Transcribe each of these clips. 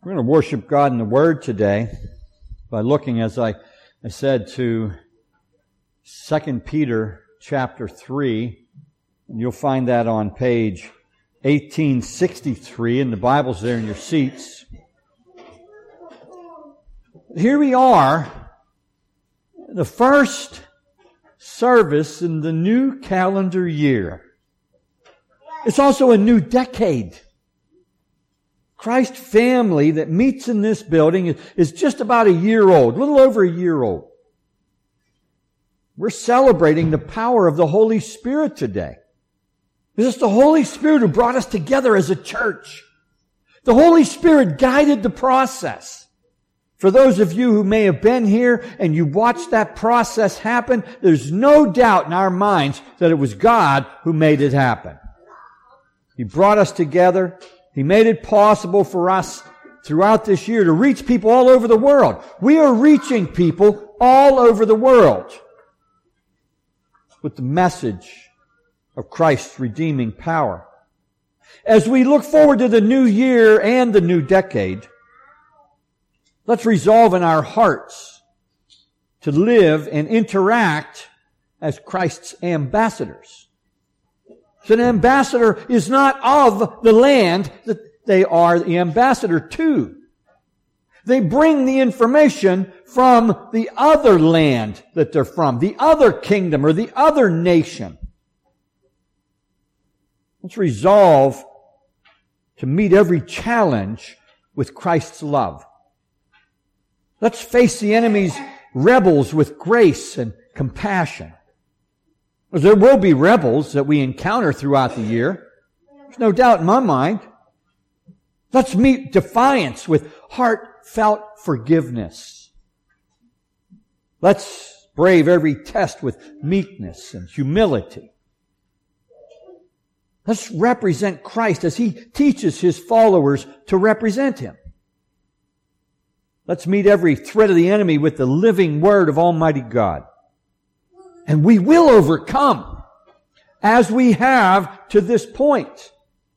We're going to worship God in the Word today by looking, as I said, to 2 Peter chapter 3. And you'll find that on page 1863, and the Bible's there in your seats. Here we are, the first service in the new calendar year. It's also a new decade. Christ family that meets in this building is just about a year old, a little over a year old. We're celebrating the power of the Holy Spirit today. It's the Holy Spirit who brought us together as a church. The Holy Spirit guided the process. For those of you who may have been here and you watched that process happen, there's no doubt in our minds that it was God who made it happen. He brought us together. He made it possible for us throughout this year to reach people all over the world. We are reaching people all over the world with the message of Christ's redeeming power. As we look forward to the new year and the new decade, let's resolve in our hearts to live and interact as Christ's ambassadors. So an ambassador is not of the land that they are the ambassador to. They bring the information from the other land that they're from, the other kingdom or the other nation. Let's resolve to meet every challenge with Christ's love. Let's face the enemy's rebels with grace and compassion. There will be rebels that we encounter throughout the year. There's no doubt in my mind. Let's meet defiance with heartfelt forgiveness. Let's brave every test with meekness and humility. Let's represent Christ as He teaches His followers to represent Him. Let's meet every threat of the enemy with the living Word of Almighty God. And we will overcome, as we have to this point.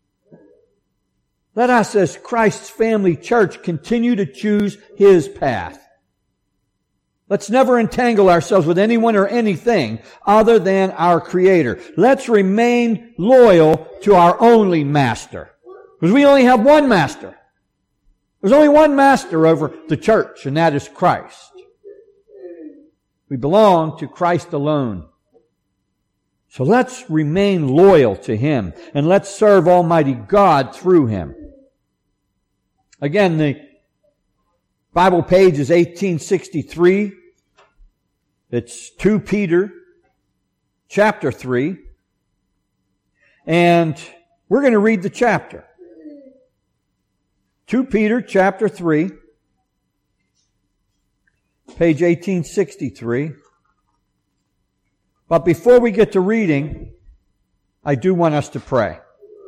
Let us, as Christ's family church, continue to choose His path. Let's never entangle ourselves with anyone or anything other than our Creator. Let's remain loyal to our only Master. Because we only have one Master. There's only one Master over the church, and that is Christ. We belong to Christ alone. So let's remain loyal to Him, and let's serve Almighty God through Him. Again, the Bible page is 1863. It's 2 Peter chapter 3. And we're going to read the chapter. 2 Peter chapter 3. Page 1863. But before we get to reading, I do want us to pray.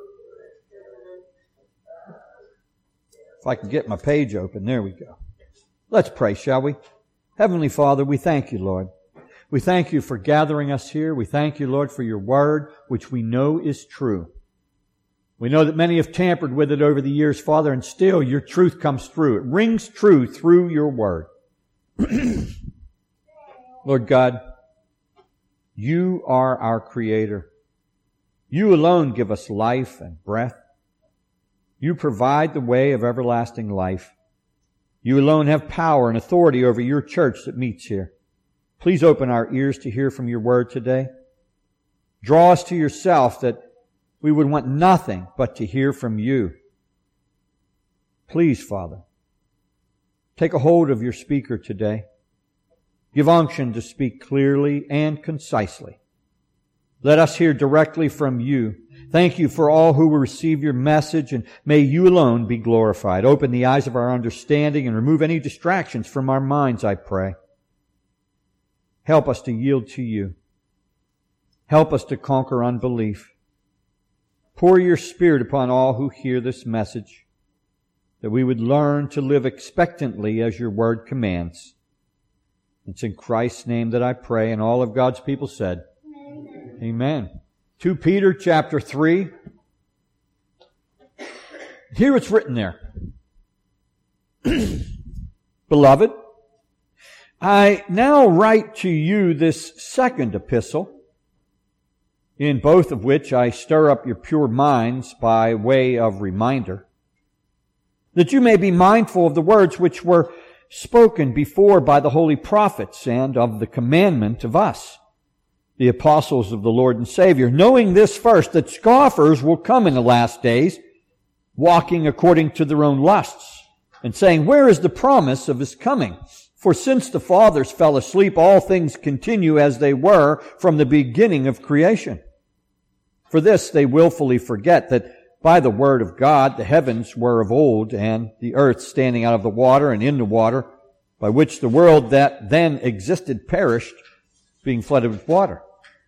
If I can get my page open, there we go. Let's pray, shall we? Heavenly Father, we thank You, Lord. We thank You for gathering us here. We thank You, Lord, for Your Word, which we know is true. We know that many have tampered with it over the years, Father, and still Your truth comes through. It rings true through Your Word. Lord God, You are our Creator. You alone give us life and breath. You provide the way of everlasting life. You alone have power and authority over Your church that meets here. Please open our ears to hear from Your Word today. Draw us to Yourself that we would want nothing but to hear from You. Please, Father, take a hold of Your speaker today. Give unction to speak clearly and concisely. Let us hear directly from You. Thank You for all who will receive Your message, and may You alone be glorified. Open the eyes of our understanding and remove any distractions from our minds, I pray. Help us to yield to You. Help us to conquer unbelief. Pour Your Spirit upon all who hear this message, that we would learn to live expectantly as Your Word commands. It's in Christ's name that I pray, and all of God's people said, Amen. 2 Peter chapter 3. Here it's written there. Beloved, I now write to you this second epistle, in both of which I stir up your pure minds by way of reminder, that you may be mindful of the words which were spoken before by the holy prophets, and of the commandment of us, the apostles of the Lord and Savior, knowing this first, that scoffers will come in the last days, walking according to their own lusts, and saying, where is the promise of his coming? For since the fathers fell asleep, all things continue as they were from the beginning of creation. For this they willfully forget that by the word of God the heavens were of old, and the earth standing out of the water and in the water, by which the world that then existed perished, being flooded with water.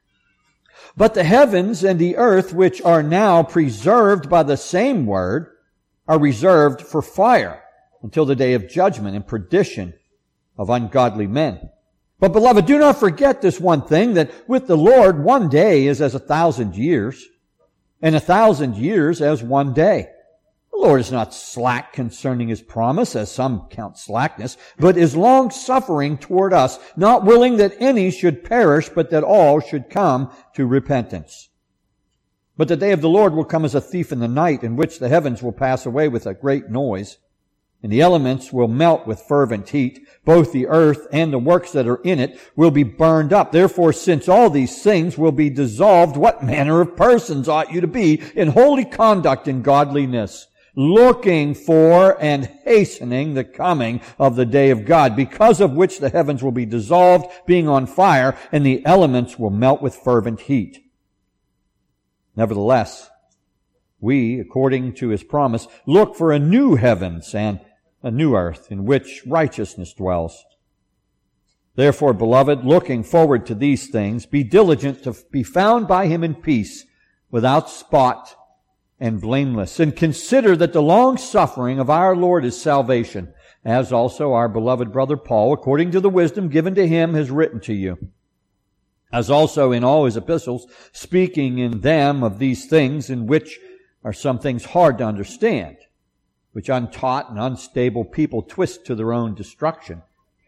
But the heavens and the earth, which are now preserved by the same word, are reserved for fire until the day of judgment and perdition of ungodly men. But beloved, do not forget this one thing, that with the Lord 1 day is as 1,000 years, and 1,000 years as 1 day. The Lord is not slack concerning his promise, as some count slackness, but is long-suffering toward us, not willing that any should perish, but that all should come to repentance. But the day of the Lord will come as a thief in the night, in which the heavens will pass away with a great noise, and the elements will melt with fervent heat. Both the earth and the works that are in it will be burned up. Therefore, since all these things will be dissolved, what manner of persons ought you to be in holy conduct and godliness, looking for and hastening the coming of the day of God, because of which the heavens will be dissolved, being on fire, and the elements will melt with fervent heat. Nevertheless, we, according to his promise, look for a new heavens and a new earth in which righteousness dwells. Therefore, beloved, looking forward to these things, be diligent to be found by him in peace, without spot and blameless. And consider that the long suffering of our Lord is salvation, as also our beloved brother Paul, according to the wisdom given to him, has written to you. As also in all his epistles, speaking in them of these things, in which are some things hard to understand, which untaught and unstable people twist to their own destruction,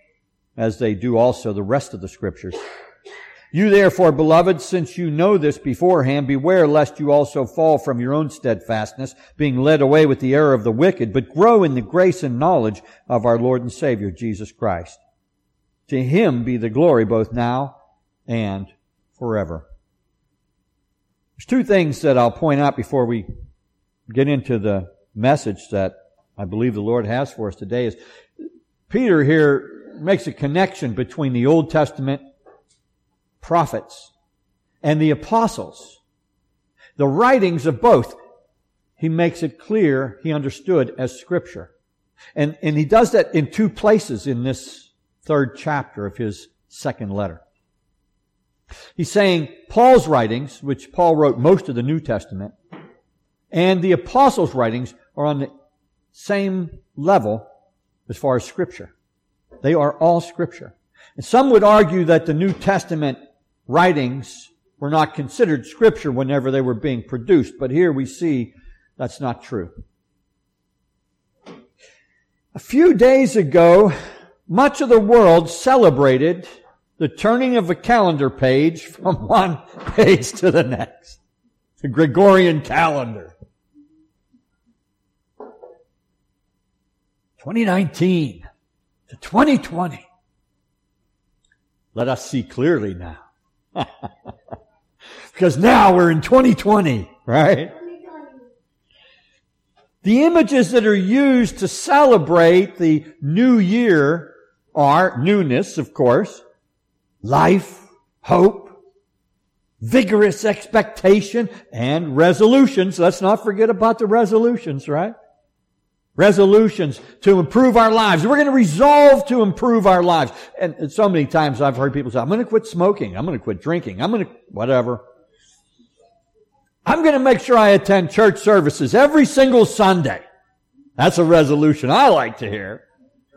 as they do also the rest of the Scriptures. You therefore, beloved, since you know this beforehand, beware lest you also fall from your own steadfastness, being led away with the error of the wicked, but grow in the grace and knowledge of our Lord and Savior, Jesus Christ. To him be the glory both now and forever. There's two things that I'll point out before we get into the message that I believe the Lord has for us today. Is Peter here makes a connection between the Old Testament prophets and the apostles. The writings of both, he makes it clear he understood as Scripture. And he does that in two places in this third chapter of his second letter. He's saying Paul's writings, which Paul wrote most of the New Testament, and the apostles' writings are on the same level as far as Scripture. They are all Scripture. And some would argue that the New Testament writings were not considered Scripture whenever they were being produced, but here we see that's not true. A few days ago, much of the world celebrated the turning of a calendar page from one page to the next. The Gregorian calendar. 2019 to 2020. Let us see clearly now. Because now we're in 2020, right? The images that are used to celebrate the new year are newness, of course, life, hope, vigorous expectation, and resolutions. Let's not forget about the resolutions, right? Resolutions to improve our lives. We're going to resolve to improve our lives. And so many times I've heard people say, I'm going to quit smoking. I'm going to quit drinking. I'm going to, whatever. I'm going to make sure I attend church services every single Sunday. That's a resolution I like to hear.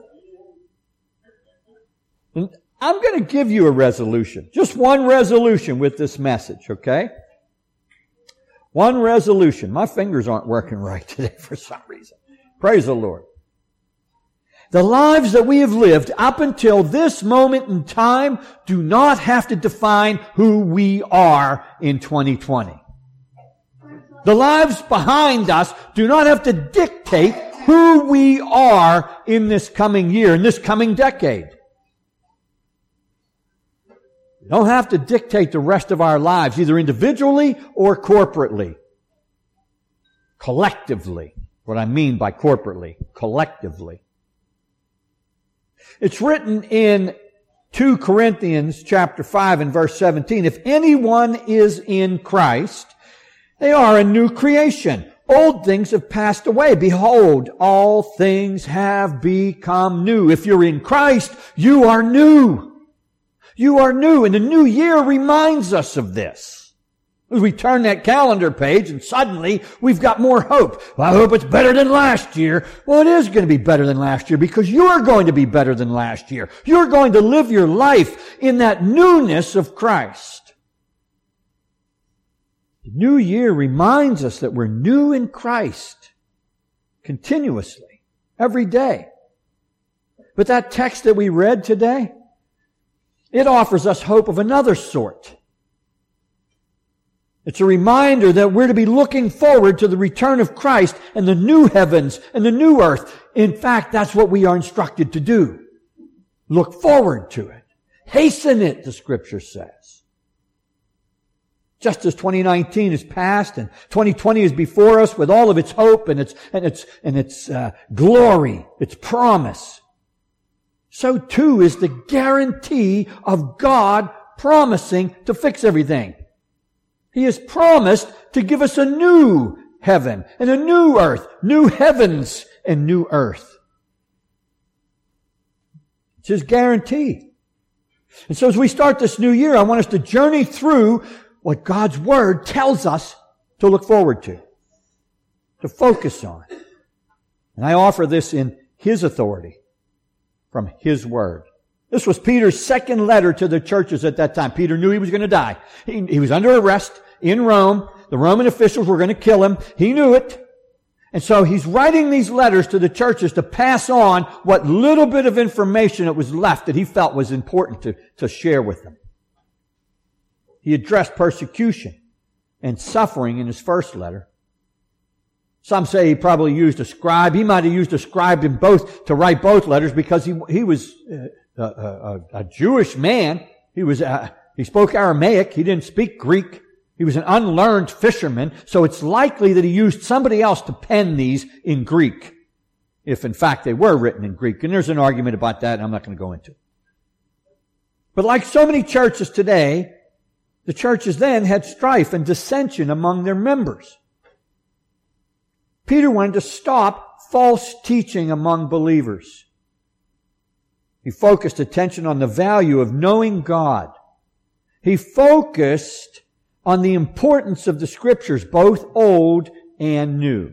And I'm going to give you a resolution. Just one resolution with this message, okay? One resolution. My fingers aren't working right today for some reason. Praise the Lord. The lives that we have lived up until this moment in time do not have to define who we are in 2020. The lives behind us do not have to dictate who we are in this coming year, in this coming decade. We don't have to dictate the rest of our lives, either individually or corporately. Collectively. What I mean by corporately. Collectively. It's written in 2 Corinthians chapter 5 and verse 17, if anyone is in Christ, they are a new creation. Old things have passed away. Behold, all things have become new. If you're in Christ, you are new. You are new. And the new year reminds us of this. We turn that calendar page and suddenly we've got more hope. Well, I hope it's better than last year. Well, it is going to be better than last year because you're going to be better than last year. You're going to live your life in that newness of Christ. The new year reminds us that we're new in Christ continuously, every day. But that text that we read today, it offers us hope of another sort. It's a reminder that we're to be looking forward to the return of Christ and the new heavens and the new earth. In fact, that's what we are instructed to do. Look forward to it. Hasten it, the Scripture says. Just as 2019 is past and 2020 is before us with all of its hope and its glory, its promise, so too is the guarantee of God promising to fix everything. He has promised to give us a new heaven and a new earth, new heavens and new earth. It's His guarantee. And so as we start this new year, I want us to journey through what God's Word tells us to look forward to focus on. And I offer this in His authority from His Word. This was Peter's second letter to the churches at that time. Peter knew he was going to die. He was under arrest in Rome. The Roman officials were going to kill him. He knew it. And so he's writing these letters to the churches to pass on what little bit of information that was left that he felt was important to share with them. He addressed persecution and suffering in his first letter. Some say he probably used a scribe. He might have used a scribe in both to write both letters because he was a Jewish man. He spoke Aramaic. He didn't speak Greek. He was an unlearned fisherman. So it's likely that he used somebody else to pen these in Greek, if in fact they were written in Greek. And there's an argument about that, and I'm not going to go into it. But like so many churches today, the churches then had strife and dissension among their members. Peter wanted to stop false teaching among believers. He focused attention on the value of knowing God. He focused on the importance of the Scriptures, both old and new.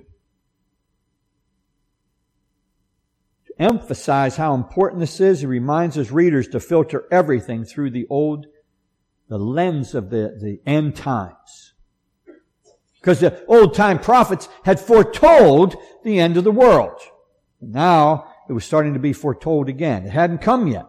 To emphasize how important this is, he reminds his readers to filter everything through the lens of the end times. Because the old-time prophets had foretold the end of the world. Now, it was starting to be foretold again. It hadn't come yet.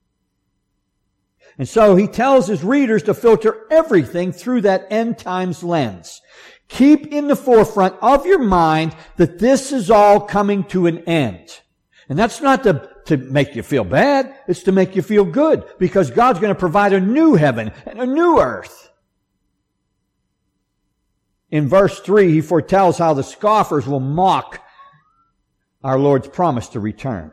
And so he tells his readers to filter everything through that end times lens. Keep in the forefront of your mind that this is all coming to an end. And that's not to make you feel bad. It's to make you feel good, because God's going to provide a new heaven and a new earth. In verse 3, he foretells how the scoffers will mock our Lord's promise to return.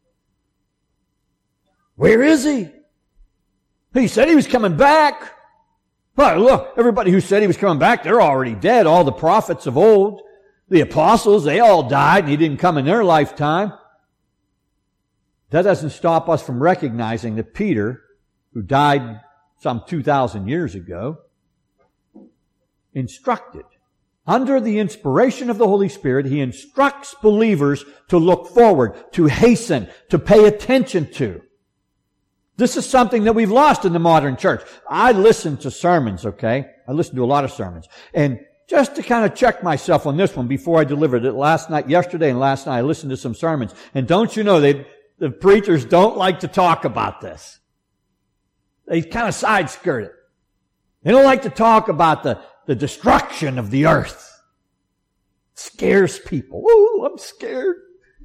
Where is He? He said He was coming back. But look, everybody who said He was coming back, they're already dead. All the prophets of old, the apostles, they all died and He didn't come in their lifetime. That doesn't stop us from recognizing that Peter, who died some 2,000 years ago, instructed, under the inspiration of the Holy Spirit, he instructs believers to look forward, to hasten, to pay attention to. This is something that we've lost in the modern church. I listen to sermons, okay? I listen to a lot of sermons. And just to kind of check myself on this one before I delivered it yesterday and last night, I listened to some sermons. And don't you know, the preachers don't like to talk about this. They kind of side skirt it. They don't like to talk about the destruction of the earth. It scares people. Ooh, I'm scared.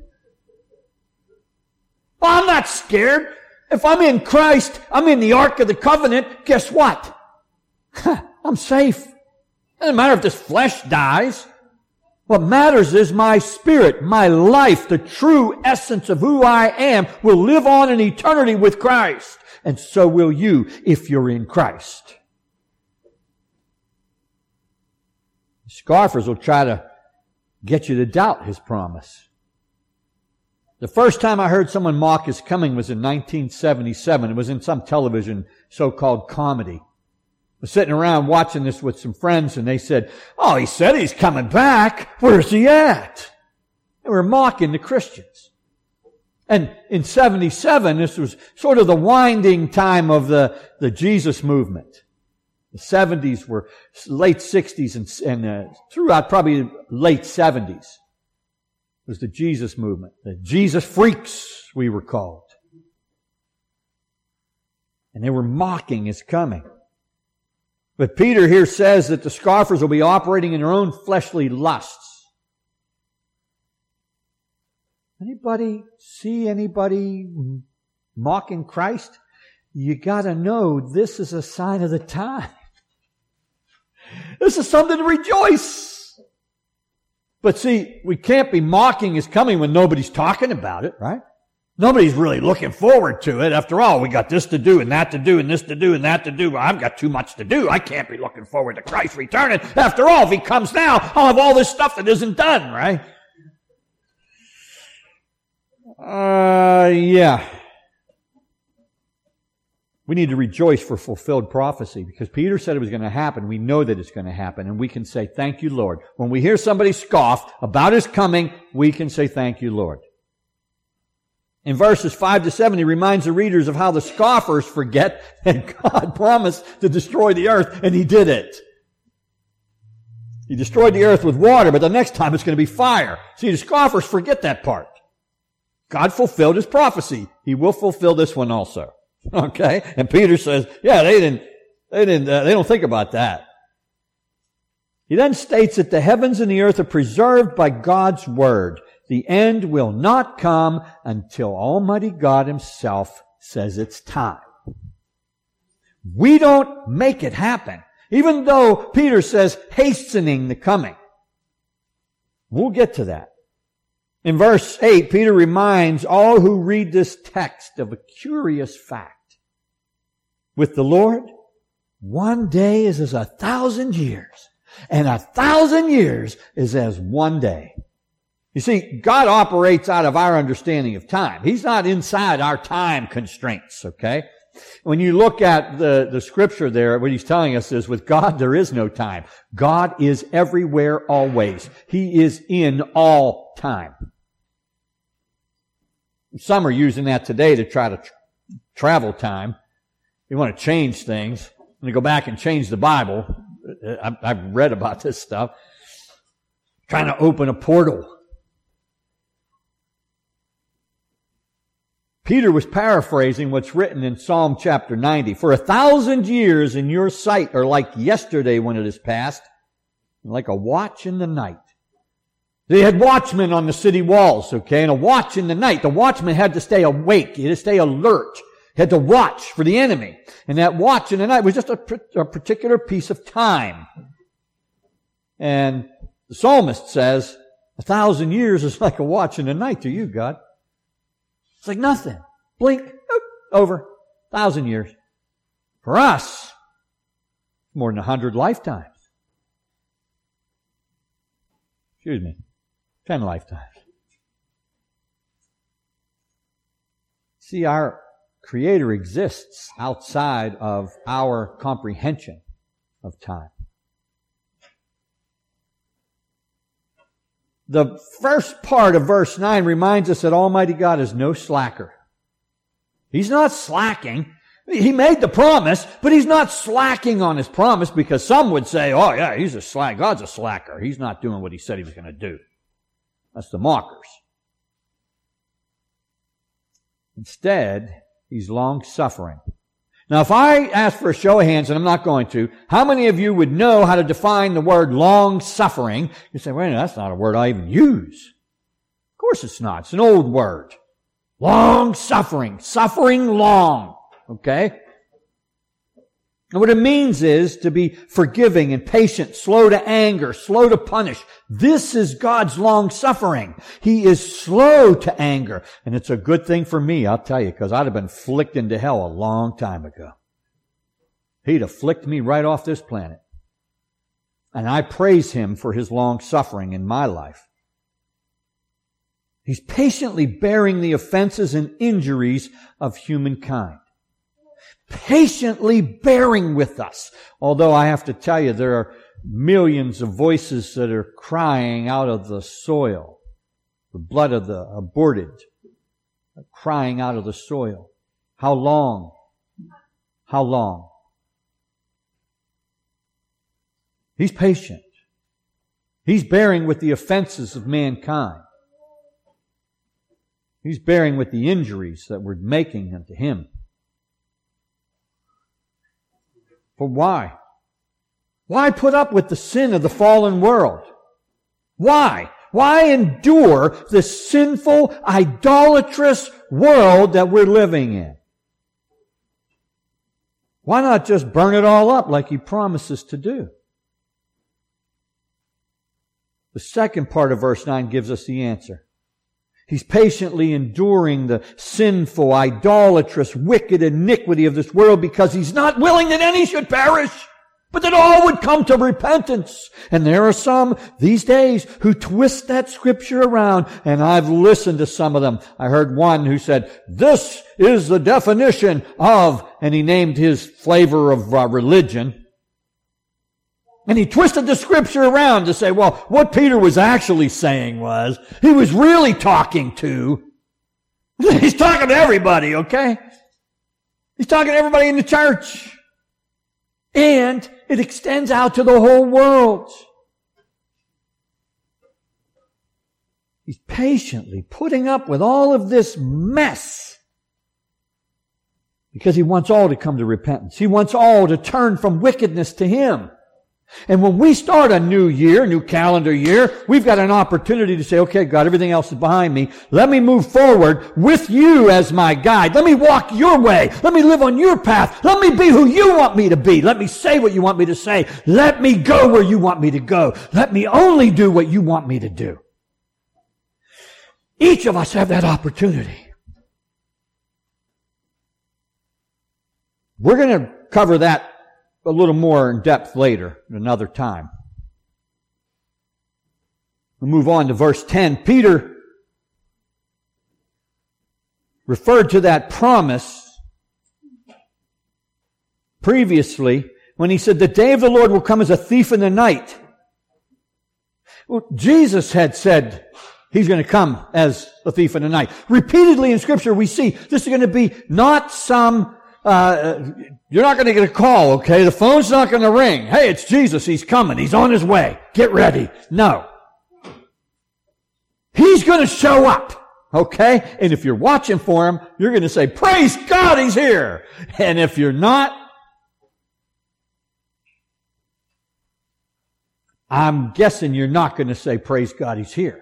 Well, I'm not scared. If I'm in Christ, I'm in the Ark of the Covenant, guess what? I'm safe. It doesn't matter if this flesh dies. What matters is my spirit, my life, the true essence of who I am will live on in eternity with Christ. And so will you if you're in Christ. Scoffers will try to get you to doubt His promise. The first time I heard someone mock His coming was in 1977. It was in some television so-called comedy. I was sitting around watching this with some friends and they said, "Oh, He said He's coming back. Where's He at?" They were mocking the Christians. And in 77, this was sort of the winding time of the Jesus movement. The 70s were late 60s and throughout probably late 70s. It was the Jesus movement. The Jesus freaks, we were called. And they were mocking His coming. But Peter here says that the scoffers will be operating in their own fleshly lusts. Anybody see anybody mocking Christ? You gotta know this is a sign of the time. This is something to rejoice. But see, we can't be mocking His coming when nobody's talking about it, right? Nobody's really looking forward to it. After all, we got this to do and that to do and this to do and that to do. Well, I've got too much to do. I can't be looking forward to Christ returning. After all, if He comes now, I'll have all this stuff that isn't done, right? Yeah. We need to rejoice for fulfilled prophecy because Peter said it was going to happen. We know that it's going to happen and we can say, "Thank you, Lord." When we hear somebody scoff about His coming, we can say, "Thank you, Lord." In verses 5 to 7, he reminds the readers of how the scoffers forget that God promised to destroy the earth, and He did it. He destroyed the earth with water, but the next time it's going to be fire. See, the scoffers forget that part. God fulfilled His prophecy. He will fulfill this one also. Okay? And Peter says, yeah, they don't think about that. He then states that the heavens and the earth are preserved by God's word. The end will not come until Almighty God Himself says it's time. We don't make it happen. Even though Peter says hastening the coming. We'll get to that. In verse 8, Peter reminds all who read this text of a curious fact. With the Lord, one day is as 1,000 years, and 1,000 years is as one day. You see, God operates out of our understanding of time. He's not inside our time constraints, okay? When you look at the scripture there, what He's telling us is with God there is no time. God is everywhere always. He is in all time. Some are using that today to try to travel time. You want to change things. And to go back and change the Bible. I've read about this stuff. Trying to open a portal. Peter was paraphrasing what's written in Psalm chapter 90. For 1,000 years in your sight are like yesterday when it is past, and like a watch in the night. They had watchmen on the city walls, okay, and a watch in the night. The watchman had to stay awake. He had to stay alert. He had to watch for the enemy. And that watch in the night was just a particular piece of time. And the psalmist says, 1,000 years is like a watch in the night to you, God. It's like nothing. Blink, over. 1,000 years. For us, more than 100 lifetimes. Excuse me. 10 lifetimes. See, our Creator exists outside of our comprehension of time. The first part of verse 9 reminds us that Almighty God is no slacker. He's not slacking. He made the promise, but He's not slacking on His promise, because some would say, oh yeah, He's a slack. God's a slacker. He's not doing what He said He was going to do. That's the mockers. Instead, He's long-suffering. Now, if I ask for a show of hands, and I'm not going to, how many of you would know how to define the word long-suffering? You say, wait a minute, that's not a word I even use. Of course it's not. It's an old word. Long-suffering. Suffering long. Okay? And what it means is to be forgiving and patient, slow to anger, slow to punish. This is God's long-suffering. He is slow to anger. And it's a good thing for me, I'll tell you, because I'd have been flicked into hell a long time ago. He'd have flicked me right off this planet. And I praise Him for His long-suffering in my life. He's patiently bearing the offenses and injuries of humankind. Patiently bearing with us. Although I have to tell you, there are millions of voices that are crying out of the soil. The blood of the aborted. Crying out of the soil. How long? How long? He's patient. He's bearing with the offenses of mankind. He's bearing with the injuries that we're making unto Him. But why? Why put up with the sin of the fallen world? Why? Why endure the sinful, idolatrous world that we're living in? Why not just burn it all up like He promises to do? The second part of verse 9 gives us the answer. He's patiently enduring the sinful, idolatrous, wicked iniquity of this world because He's not willing that any should perish, but that all would come to repentance. And there are some these days who twist that scripture around, and I've listened to some of them. I heard one who said, this is the definition of, and he named his flavor of religion. And he twisted the scripture around to say, well, what Peter was actually saying was, he was really talking to, he's talking to everybody, okay? He's talking to everybody in the church. And it extends out to the whole world. He's patiently putting up with all of this mess because He wants all to come to repentance. He wants all to turn from wickedness to Him. And when we start a new year, new calendar year, we've got an opportunity to say, okay, God, everything else is behind me. Let me move forward with You as my guide. Let me walk Your way. Let me live on Your path. Let me be who You want me to be. Let me say what You want me to say. Let me go where You want me to go. Let me only do what You want me to do. Each of us have that opportunity. We're going to cover that a little more in depth later, at another time. We'll move on to verse 10. Peter referred to that promise previously when he said, the day of the Lord will come as a thief in the night. Well, Jesus had said He's going to come as a thief in the night. Repeatedly in Scripture we see this is going to be not some you're not going to get a call, okay? The phone's not going to ring. Hey, it's Jesus. He's coming. He's on His way. Get ready. No. He's going to show up, okay? And if you're watching for Him, you're going to say, praise God, He's here. And if you're not, I'm guessing you're not going to say, praise God, He's here.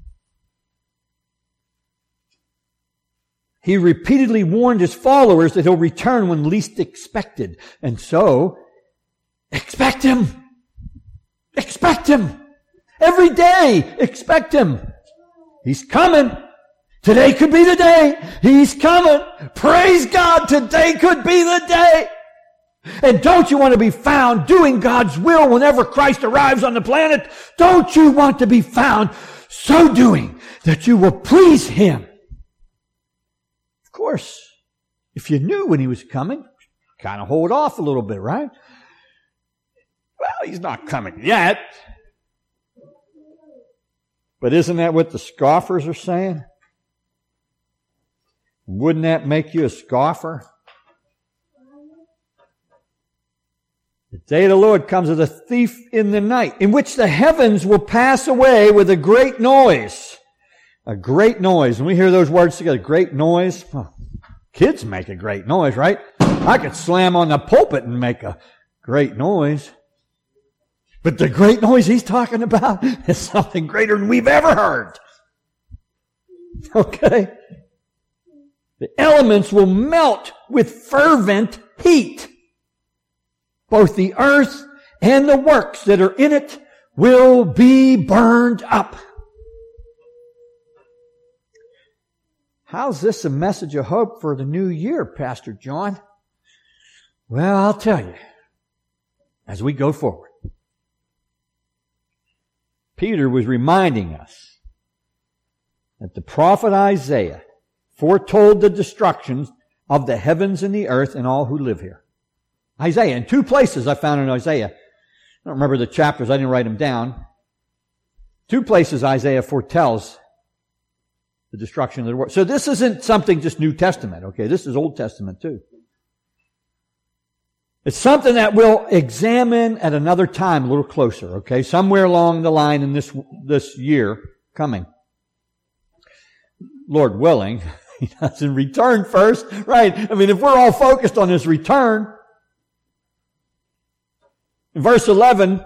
He repeatedly warned His followers that He'll return when least expected. And so, expect Him. Expect Him. Every day, expect Him. He's coming. Today could be the day. He's coming. Praise God, today could be the day. And don't you want to be found doing God's will whenever Christ arrives on the planet? Don't you want to be found so doing that you will please Him? Of course, if you knew when He was coming, kind of hold off a little bit, right? Well, He's not coming yet. But isn't that what the scoffers are saying? Wouldn't that make you a scoffer? The day of the Lord comes as a thief in the night, in which the heavens will pass away with a great noise. A great noise. When we hear those words together, great noise, well, kids make a great noise, right? I could slam on the pulpit and make a great noise. But the great noise he's talking about is something greater than we've ever heard. Okay? The elements will melt with fervent heat. Both the earth and the works that are in it will be burned up. How's this a message of hope for the new year, Pastor John? Well, I'll tell you as we go forward. Peter was reminding us that the prophet Isaiah foretold the destruction of the heavens and the earth and all who live here. Isaiah, in 2 places I found in Isaiah. I don't remember the chapters, I didn't write them down. 2 places Isaiah foretells the destruction of the world. So this isn't something just New Testament, okay? This is Old Testament too. It's something that we'll examine at another time a little closer, okay? Somewhere along the line in this year coming. Lord willing, He doesn't return first, right? I mean, if we're all focused on His return. In verse 11,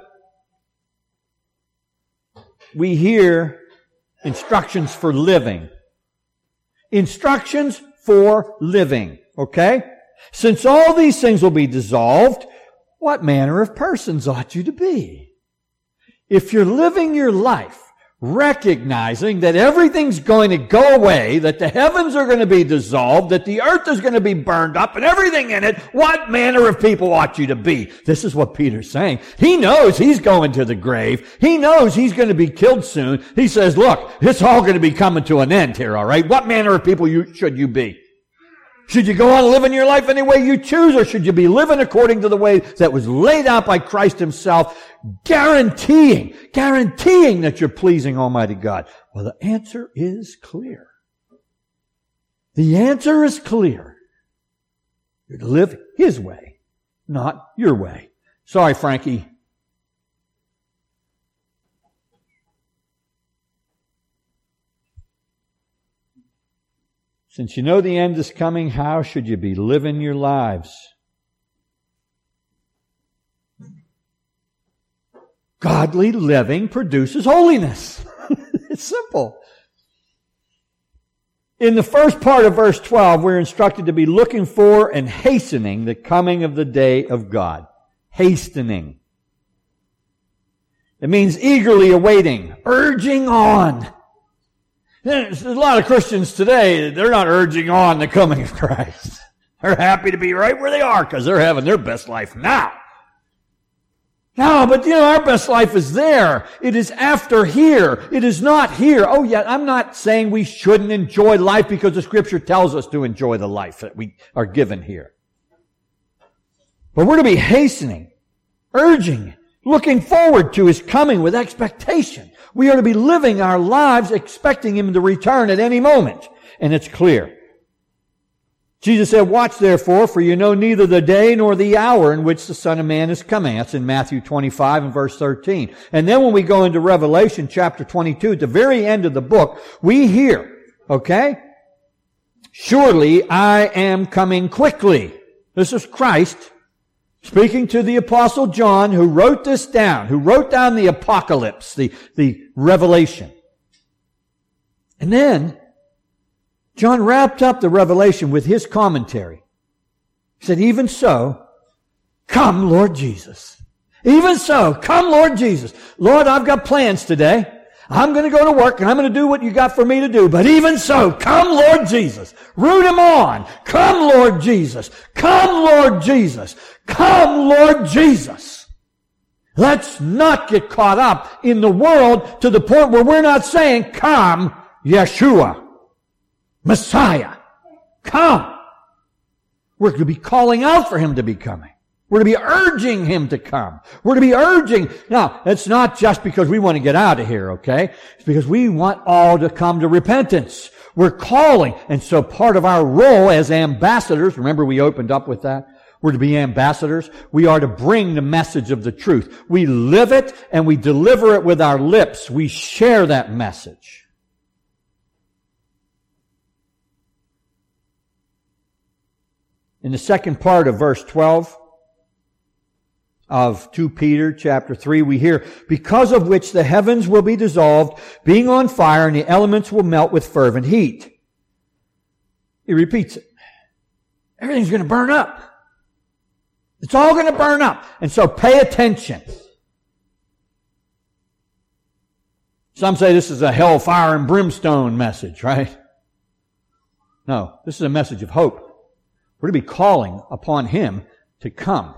we hear instructions for living. Instructions for living, okay? Since all these things will be dissolved, what manner of persons ought you to be? If you're living your life recognizing that everything's going to go away, that the heavens are going to be dissolved, that the earth is going to be burned up and everything in it, what manner of people ought you to be? This is what Peter's saying. He knows he's going to the grave. He knows he's going to be killed soon. He says, look, it's all going to be coming to an end here, all right? What manner of people should you be? Should you go on living your life any way you choose, or should you be living according to the way that was laid out by Christ Himself, guaranteeing that you're pleasing Almighty God? Well, the answer is clear. The answer is clear. You're to live His way, not your way. Sorry, Frankie. Since you know the end is coming, how should you be living your lives? Godly living produces holiness. It's simple. In the first part of verse 12, we're instructed to be looking for and hastening the coming of the day of God. Hastening. It means eagerly awaiting, urging on. There's a lot of Christians today, they're not urging on the coming of Christ. They're happy to be right where they are because they're having their best life now. No, but our best life is there. It is after here. It is not here. Oh yeah, I'm not saying we shouldn't enjoy life because the Scripture tells us to enjoy the life that we are given here. But we're to be hastening, urging, looking forward to His coming with expectation. We are to be living our lives expecting Him to return at any moment. And it's clear. Jesus said, watch therefore, for you know neither the day nor the hour in which the Son of Man is coming. That's in Matthew 25 and verse 13. And then when we go into Revelation chapter 22, at the very end of the book, we hear, okay? Surely I am coming quickly. This is Christ speaking to the Apostle John, who wrote this down, who wrote down the Apocalypse, the Revelation. And then, John wrapped up the Revelation with his commentary. He said, even so, come Lord Jesus. Even so, come Lord Jesus. Lord, I've got plans today. I'm going to go to work and I'm going to do what you got for me to do. But even so, come Lord Jesus. Root Him on. Come Lord Jesus. Come Lord Jesus. Come Lord Jesus. Let's not get caught up in the world to the point where we're not saying, come Yeshua, Messiah. Come. We're to be calling out for Him to be coming. We're to be urging Him to come. We're to be urging. Now, it's not just because we want to get out of here, okay? It's because we want all to come to repentance. We're calling. And so part of our role as ambassadors, remember we opened up with that? We're to be ambassadors. We are to bring the message of the truth. We live it and we deliver it with our lips. We share that message. In the second part of verse 12 of 2 Peter chapter 3, we hear, because of which the heavens will be dissolved, being on fire, and the elements will melt with fervent heat. He repeats it. Everything's going to burn up. It's all going to burn up. And so pay attention. Some say this is a hellfire and brimstone message, right? No, this is a message of hope. We're to be calling upon Him to come.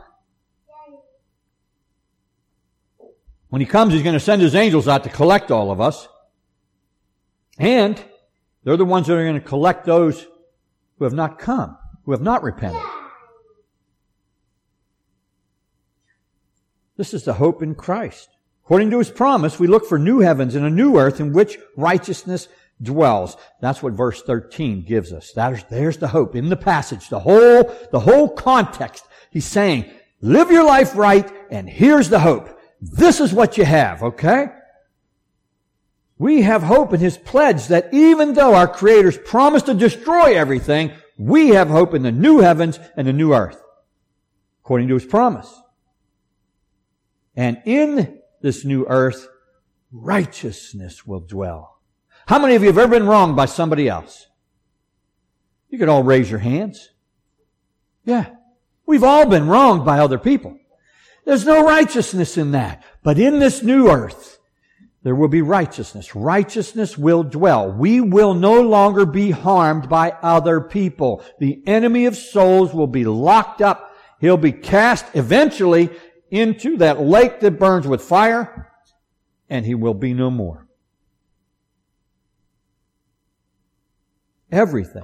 When He comes, He's going to send His angels out to collect all of us. And they're the ones that are going to collect those who have not come, who have not repented. This is the hope in Christ. According to His promise, we look for new heavens and a new earth in which righteousness dwells. That's what verse 13 gives us. There's the hope in the passage. The whole context. He's saying, live your life right, and here's the hope. This is what you have, okay? We have hope in His pledge that even though our Creator's promised to destroy everything, we have hope in the new heavens and the new earth, according to His promise. And in this new earth, righteousness will dwell. How many of you have ever been wronged by somebody else? You could all raise your hands. Yeah. We've all been wronged by other people. There's no righteousness in that. But in this new earth, there will be righteousness. Righteousness will dwell. We will no longer be harmed by other people. The enemy of souls will be locked up. He'll be cast eventually into that lake that burns with fire, and he will be no more. Everything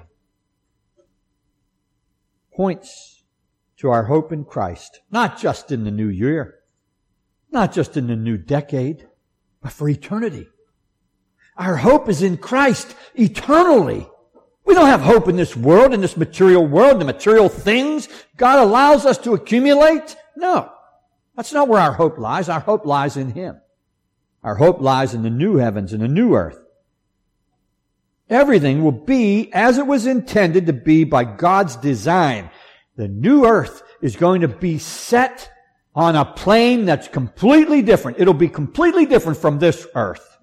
points to our hope in Christ, not just in the new year, not just in the new decade, but for eternity. Our hope is in Christ eternally. We don't have hope in this world, in this material world, the material things God allows us to accumulate. No, that's not where our hope lies. Our hope lies in Him. Our hope lies in the new heavens and the new earth. Everything will be as it was intended to be by God's design. The new earth is going to be set on a plane that's completely different. It'll be completely different from this earth.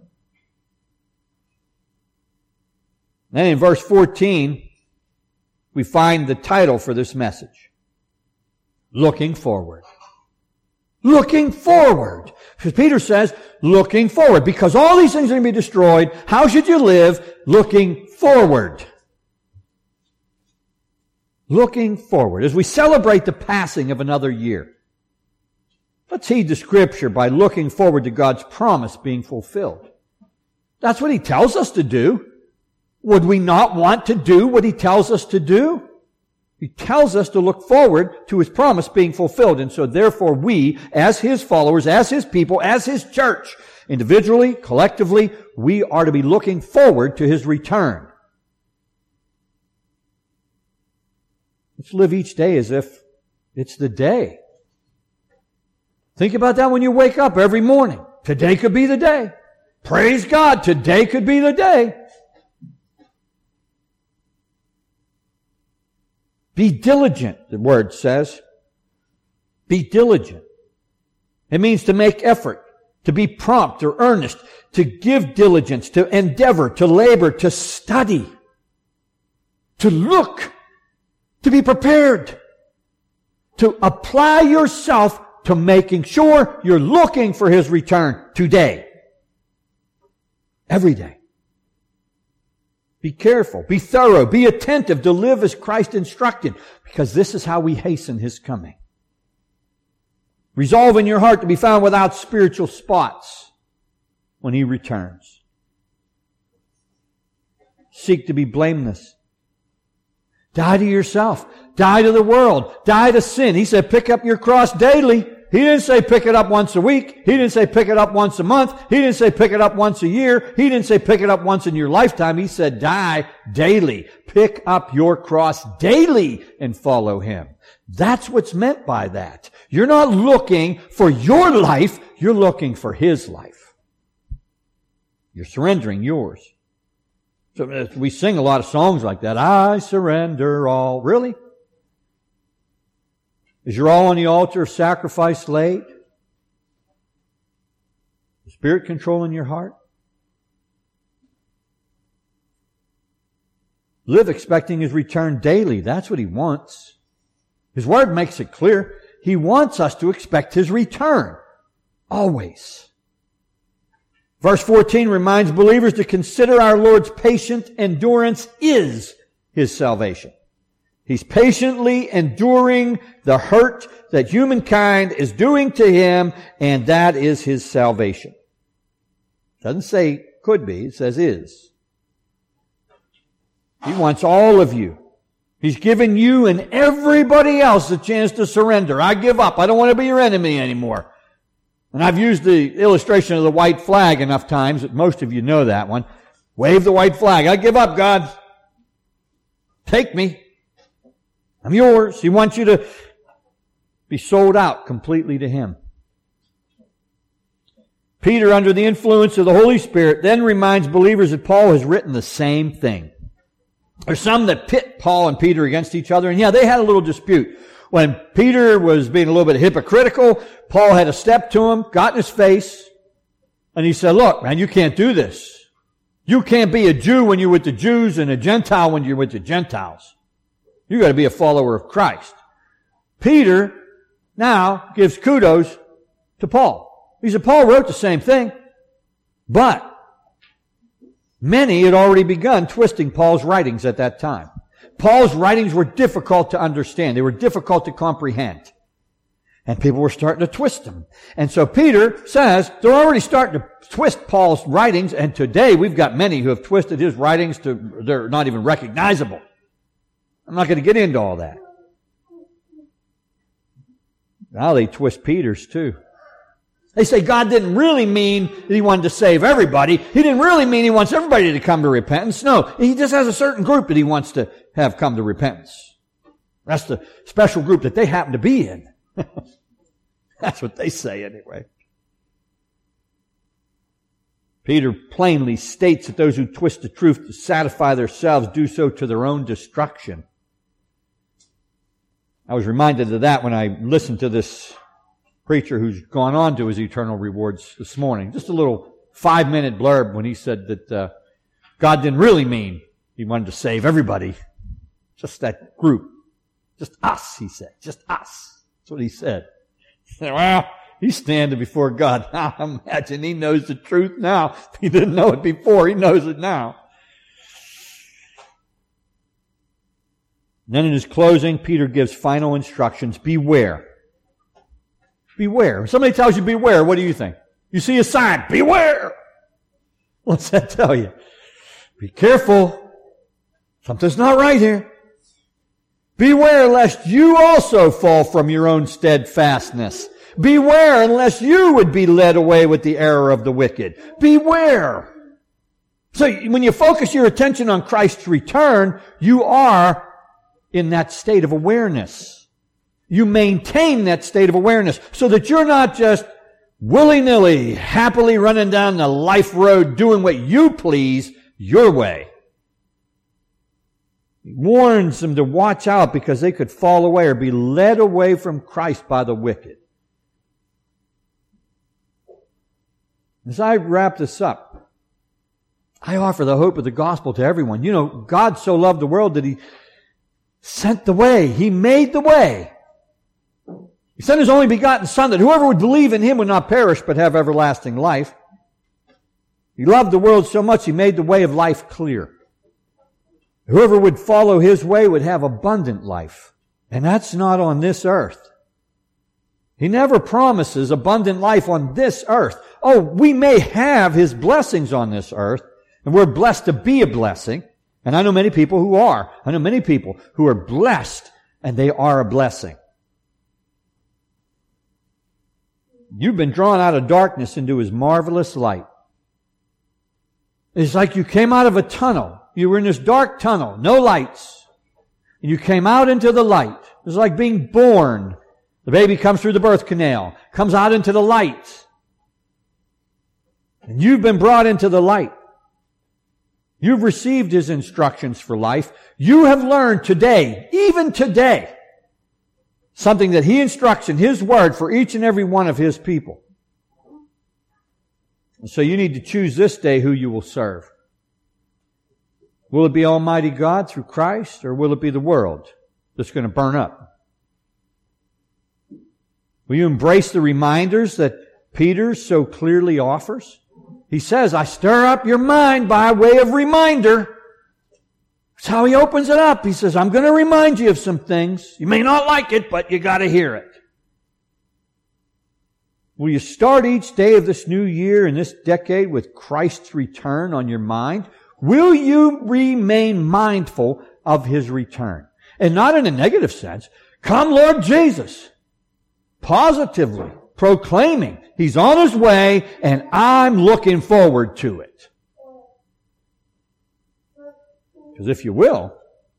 Then in verse 14, we find the title for this message. Looking forward. Looking forward. Because Peter says, looking forward. Because all these things are going to be destroyed, how should you live? Looking forward. Looking forward. As we celebrate the passing of another year, let's heed the Scripture by looking forward to God's promise being fulfilled. That's what He tells us to do. Would we not want to do what He tells us to do? He tells us to look forward to His promise being fulfilled. And so therefore we, as His followers, as His people, as His church, individually, collectively, we are to be looking forward to His return. Let's live each day as if it's the day. Think about that when you wake up every morning. Today could be the day. Praise God, today could be the day. Be diligent, the word says. Be diligent. It means to make effort, to be prompt or earnest, to give diligence, to endeavor, to labor, to study, to look, to be prepared, to apply yourself to making sure you're looking for His return today. Every day. Be careful, be thorough, be attentive to live as Christ instructed, because this is how we hasten His coming. Resolve in your heart to be found without spiritual spots when He returns. Seek to be blameless. Die to yourself. Die to the world. Die to sin. He said, pick up your cross daily. He didn't say pick it up once a week. He didn't say pick it up once a month. He didn't say pick it up once a year. He didn't say pick it up once in your lifetime. He said die daily. Pick up your cross daily and follow Him. That's what's meant by that. You're not looking for your life. You're looking for His life. You're surrendering yours. So we sing a lot of songs like that. I surrender all. Really? Is your all on the altar of sacrifice laid? The Spirit controlling your heart? Live expecting His return daily. That's what He wants. His Word makes it clear. He wants us to expect His return. Always. Verse 14 reminds believers to consider our Lord's patient endurance is His salvation. He's patiently enduring the hurt that humankind is doing to Him, and that is His salvation. It doesn't say could be, it says is. He wants all of you. He's given you and everybody else a chance to surrender. I give up. I don't want to be your enemy anymore. And I've used the illustration of the white flag enough times that most of you know that one. Wave the white flag. I give up, God. Take me. I'm yours. He wants you to be sold out completely to Him. Peter, under the influence of the Holy Spirit, then reminds believers that Paul has written the same thing. There's some that pit Paul and Peter against each other, and yeah, they had a little dispute. When Peter was being a little bit hypocritical, Paul had to step to him, got in his face, and he said, look, man, you can't do this. You can't be a Jew when you're with the Jews and a Gentile when you're with the Gentiles. You got to be a follower of Christ. Peter now gives kudos to Paul. He said, Paul wrote the same thing, but many had already begun twisting Paul's writings at that time. Paul's writings were difficult to understand. They were difficult to comprehend. And people were starting to twist them. And so Peter says they're already starting to twist Paul's writings, and today we've got many who have twisted his writings to they're not even recognizable. I'm not going to get into all that. Now they twist Peter's too. They say God didn't really mean that He wanted to save everybody. He didn't really mean He wants everybody to come to repentance. No, He just has a certain group that He wants to have come to repentance. That's the special group that they happen to be in. That's what they say anyway. Peter plainly states that those who twist the truth to satisfy themselves do so to their own destruction. I was reminded of that when I listened to this preacher who's gone on to his eternal rewards this morning. Just a little 5-minute blurb when he said that God didn't really mean He wanted to save everybody. Just that group. Just us, he said. Just us. That's what he said. He said, well, he's standing before God. I imagine he knows the truth now. He didn't know it before. He knows it now. And then in his closing, Peter gives final instructions. Beware. Beware. If somebody tells you beware, what do you think? You see a sign, beware. What's that tell you? Be careful. Something's not right here. Beware lest you also fall from your own steadfastness. Beware unless you would be led away with the error of the wicked. Beware. So when you focus your attention on Christ's return, you are in that state of awareness. You maintain that state of awareness so that you're not just willy-nilly, happily running down the life road doing what you please your way. He warns them to watch out because they could fall away or be led away from Christ by the wicked. As I wrap this up, I offer the hope of the gospel to everyone. You know, God so loved the world that He sent the way. He made the way. He sent His only begotten Son that whoever would believe in Him would not perish but have everlasting life. He loved the world so much He made the way of life clear. Whoever would follow His way would have abundant life. And that's not on this earth. He never promises abundant life on this earth. Oh, we may have His blessings on this earth, and we're blessed to be a blessing. And I know many people who are. I know many people who are blessed, and they are a blessing. You've been drawn out of darkness into His marvelous light. It's like you came out of a tunnel. You were in this dark tunnel, no lights. And you came out into the light. It's like being born. The baby comes through the birth canal, comes out into the light. And you've been brought into the light. You've received His instructions for life. You have learned today, even today, something that He instructs in His Word for each and every one of His people. And so you need to choose this day who you will serve. Will it be Almighty God through Christ, or will it be the world that's going to burn up? Will you embrace the reminders that Peter so clearly offers? He says, I stir up your mind by way of reminder. That's how he opens it up. He says, I'm going to remind you of some things. You may not like it, but you got to hear it. Will you start each day of this new year and this decade with Christ's return on your mind? Will you remain mindful of His return? And not in a negative sense. Come, Lord Jesus. Positively proclaiming He's on His way and I'm looking forward to it. Because if you will,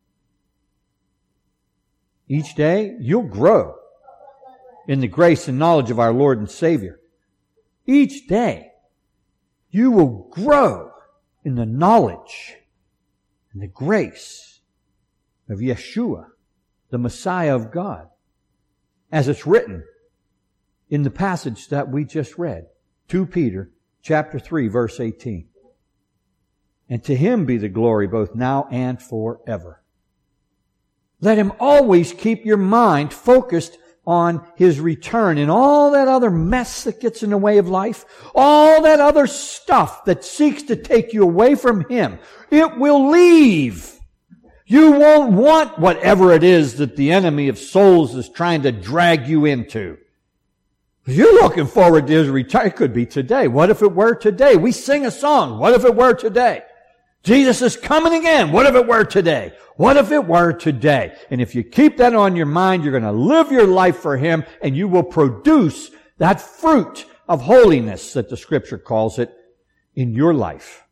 each day you'll grow in the grace and knowledge of our Lord and Savior. Each day you will grow in the knowledge and the grace of Yeshua, the Messiah of God, as it's written in the passage that we just read, 2 Peter chapter 3, verse 18. And to Him be the glory both now and forever. Let Him always keep your mind focused on His return and all that other mess that gets in the way of life, all that other stuff that seeks to take you away from Him. It will leave. You won't want whatever it is that the enemy of souls is trying to drag you into. You're looking forward to His return. It could be today. What if it were today? We sing a song. What if it were today? Jesus is coming again. What if it were today? What if it were today? And if you keep that on your mind, you're going to live your life for Him and you will produce that fruit of holiness that the Scripture calls it in your life.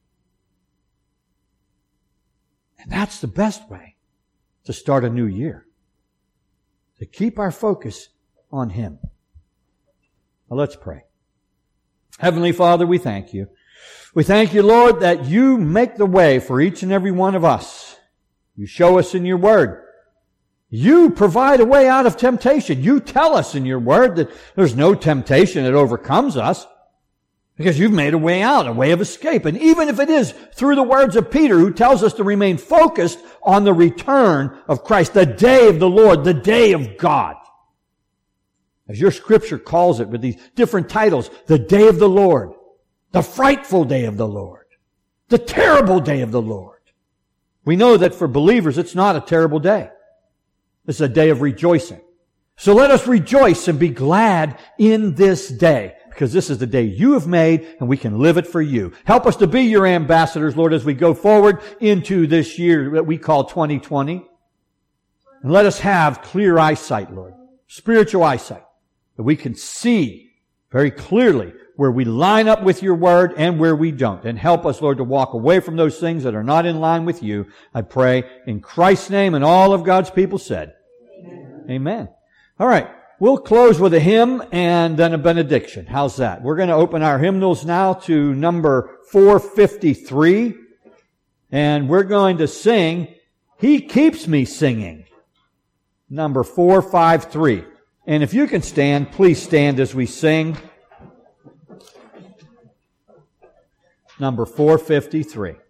And that's the best way to start a new year. To keep our focus on Him. Well, let's pray. Heavenly Father, we thank You. We thank You, Lord, that You make the way for each and every one of us. You show us in Your Word. You provide a way out of temptation. You tell us in Your Word that there's no temptation that overcomes us because You've made a way out, a way of escape. And even if it is through the words of Peter, who tells us to remain focused on the return of Christ, the day of the Lord, the day of God. As Your Scripture calls it with these different titles, the day of the Lord, the frightful day of the Lord, the terrible day of the Lord. We know that for believers, it's not a terrible day. It's a day of rejoicing. So let us rejoice and be glad in this day, because this is the day You have made and we can live it for You. Help us to be Your ambassadors, Lord, as we go forward into this year that we call 2020. And let us have clear eyesight, Lord, spiritual eyesight, that we can see very clearly where we line up with Your Word and where we don't. And help us, Lord, to walk away from those things that are not in line with You. I pray in Christ's name, and all of God's people said, Amen. Amen. All right. We'll close with a hymn and then a benediction. How's that? We're going to open our hymnals now to number 453. And we're going to sing, He Keeps Me Singing. Number 453. And if you can stand, please stand as we sing. Number 453.